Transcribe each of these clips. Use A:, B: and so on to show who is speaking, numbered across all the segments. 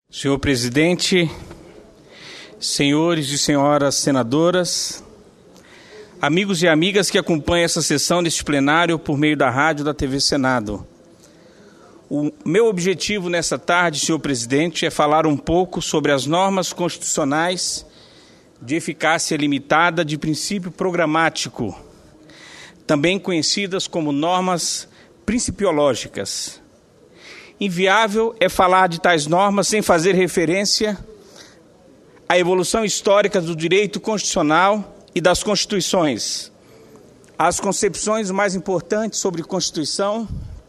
A: Senhor presidente, senhores e senhoras senadoras, amigos e amigas que acompanham essa sessão deste plenário por meio da rádio da TV Senado. O meu objetivo nessa tarde, senhor presidente, é falar um pouco sobre as normas constitucionais de eficácia limitada de princípio programático, também conhecidas como normas principiológicas. Inviável é falar de tais normas sem fazer referência à evolução histórica do direito constitucional e das constituições. As concepções mais importantes sobre Constituição,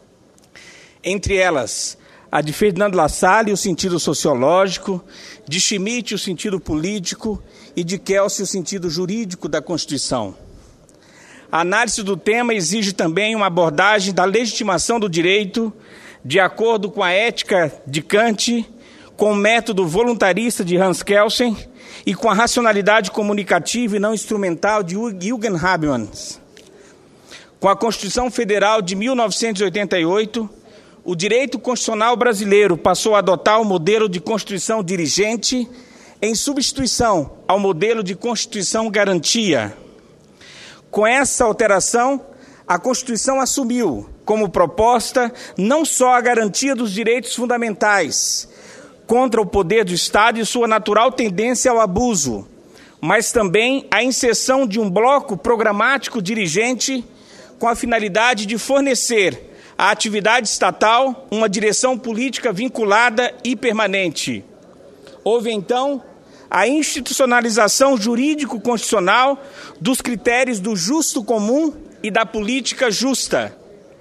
A: entre elas a de Ferdinand Lassalle, o sentido sociológico, de Schmitt, o sentido político, e de Kelsey, o sentido jurídico da Constituição. A análise do tema exige também uma abordagem da legitimação do direito de acordo com a ética de Kant, com o método voluntarista de Hans Kelsen e com a racionalidade comunicativa e não instrumental de Jürgen Habermas. Com a Constituição Federal de 1988, o direito constitucional brasileiro passou a adotar o modelo de Constituição dirigente em substituição ao modelo de Constituição garantia. Com essa alteração, a Constituição assumiu como proposta não só a garantia dos direitos fundamentais contra o poder do Estado e sua natural tendência ao abuso, mas também a inserção de um bloco programático dirigente com a finalidade de fornecer à atividade estatal uma direção política vinculada e permanente. Houve, então, a institucionalização jurídico-constitucional dos critérios do justo comum e da política justa.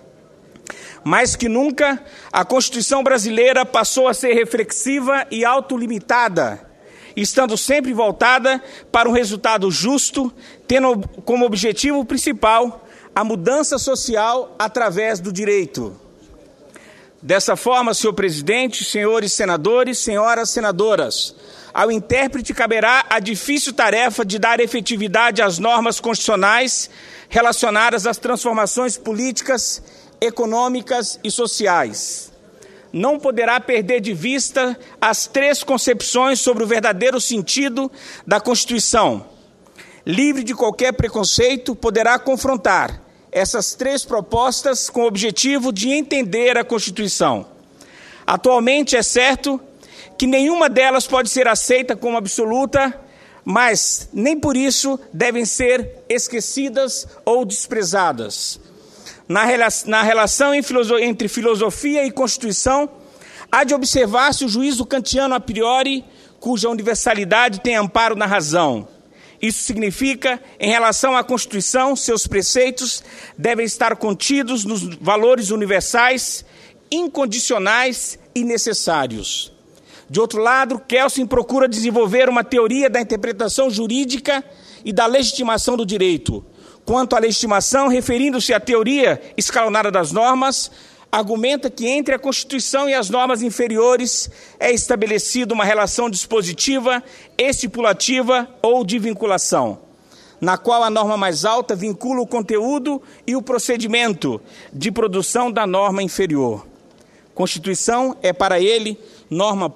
A: Mais que nunca, a Constituição brasileira passou a ser reflexiva e autolimitada, estando sempre voltada para um resultado justo, tendo como objetivo principal a mudança social através do direito. Dessa forma, senhor presidente, senhores senadores, senhoras senadoras, ao intérprete caberá a difícil tarefa de dar efetividade às normas constitucionais relacionadas às transformações políticas, econômicas e sociais. Não poderá perder de vista as três concepções sobre o verdadeiro sentido da Constituição. Livre de qualquer preconceito, poderá confrontar essas três propostas com o objetivo de entender a Constituição. Atualmente, é certo que nenhuma delas pode ser aceita como absoluta, mas nem por isso devem ser esquecidas ou desprezadas. Na relação entre filosofia e Constituição, há de observar-se o juízo kantiano a priori, cuja universalidade tem amparo na razão. Isso significa, em relação à Constituição, seus preceitos devem estar contidos nos valores universais, incondicionais e necessários. De outro lado, Kelsen procura desenvolver uma teoria da interpretação jurídica e da legitimação do direito. Quanto à legitimação, referindo-se à teoria escalonada das normas, argumenta que entre a Constituição e as normas inferiores é estabelecida uma relação dispositiva, estipulativa ou de vinculação, na qual a norma mais alta vincula o conteúdo e o procedimento de produção da norma inferior. Constituição é para ele norma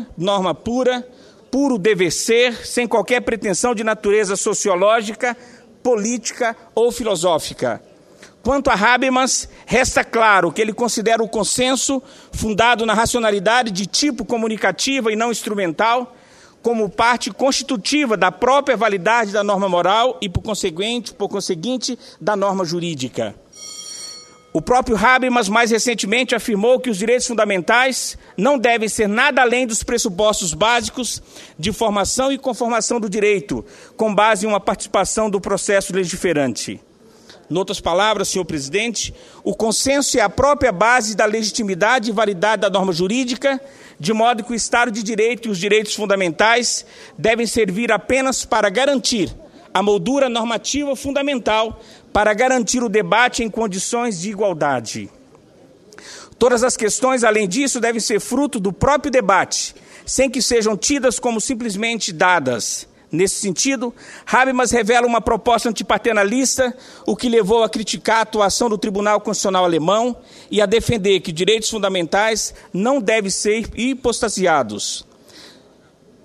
A: pura, puro dever ser, sem qualquer pretensão de natureza sociológica, política ou filosófica. Quanto a Habermas, resta claro que ele considera o consenso, fundado na racionalidade de tipo comunicativa e não instrumental, como parte constitutiva da própria validade da norma moral e, por conseguinte, da norma jurídica. O próprio Habermas, mais recentemente, afirmou que os direitos fundamentais não devem ser nada além dos pressupostos básicos de formação e conformação do direito, com base em uma participação do processo legiferante. Em outras palavras, senhor presidente, o consenso é a própria base da legitimidade e validade da norma jurídica, de modo que o Estado de Direito e os direitos fundamentais devem servir apenas para garantir a moldura normativa fundamental, para garantir o debate em condições de igualdade. Todas as questões, além disso, devem ser fruto do próprio debate, sem que sejam tidas como simplesmente dadas. Nesse sentido, Habermas revela uma proposta antipaternalista, o que levou a criticar a atuação do Tribunal Constitucional alemão e a defender que direitos fundamentais não devem ser hipostasiados.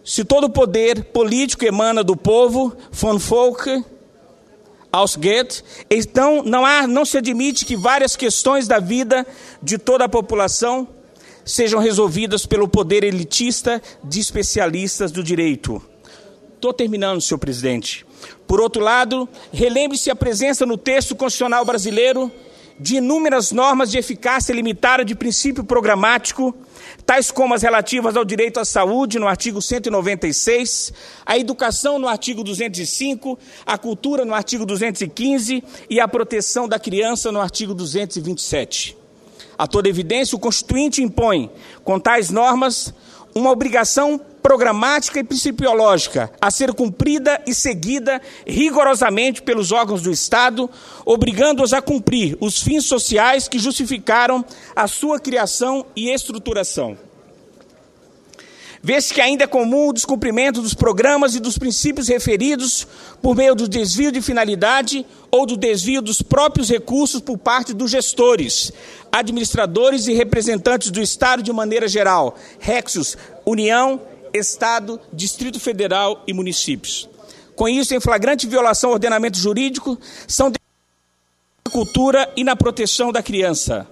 A: se todo poder político emana do povo, von Volk ausgeht, então não se admite que várias questões da vida de toda a população sejam resolvidas pelo poder elitista de especialistas do direito. Estou terminando, senhor presidente. Por outro lado, relembre-se a presença no texto constitucional brasileiro de inúmeras normas de eficácia limitada de princípio programático, tais como as relativas ao direito à saúde, no artigo 196, à educação, no artigo 205, à cultura, no artigo 215 e à proteção da criança, no artigo 227. A toda evidência, o Constituinte impõe, com tais normas, uma obrigação programática e principiológica a ser cumprida e seguida rigorosamente pelos órgãos do Estado, obrigando-os a cumprir os fins sociais que justificaram a sua criação e estruturação. Vê-se que ainda é comum o descumprimento dos programas e dos princípios referidos por meio do desvio de finalidade ou do desvio dos próprios recursos por parte dos gestores, administradores e representantes do Estado de maneira geral, Rexios, União, Estado, Distrito Federal e municípios. Com isso, em flagrante violação ao ordenamento jurídico, são na cultura e na proteção da criança.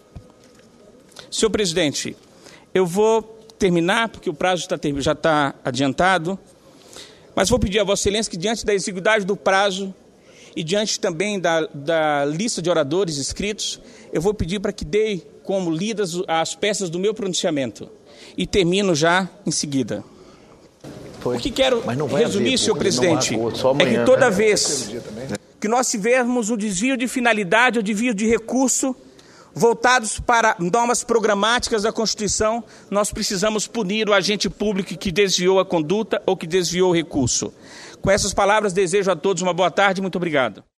A: Senhor presidente, eu vou terminar, porque o prazo já está adiantado, mas vou pedir a Vossa Excelência que, diante da exiguidade do prazo e diante também da lista de oradores inscritos, eu vou pedir para que dê como lidas as peças do meu pronunciamento. E termino já em seguida. O que quero resumir, senhor presidente, é que toda vez que nós tivermos um desvio de finalidade ou desvio de recurso voltados para normas programáticas da Constituição, nós precisamos punir o agente público que desviou a conduta ou que desviou o recurso. Com essas palavras, desejo a todos uma boa tarde e muito obrigado.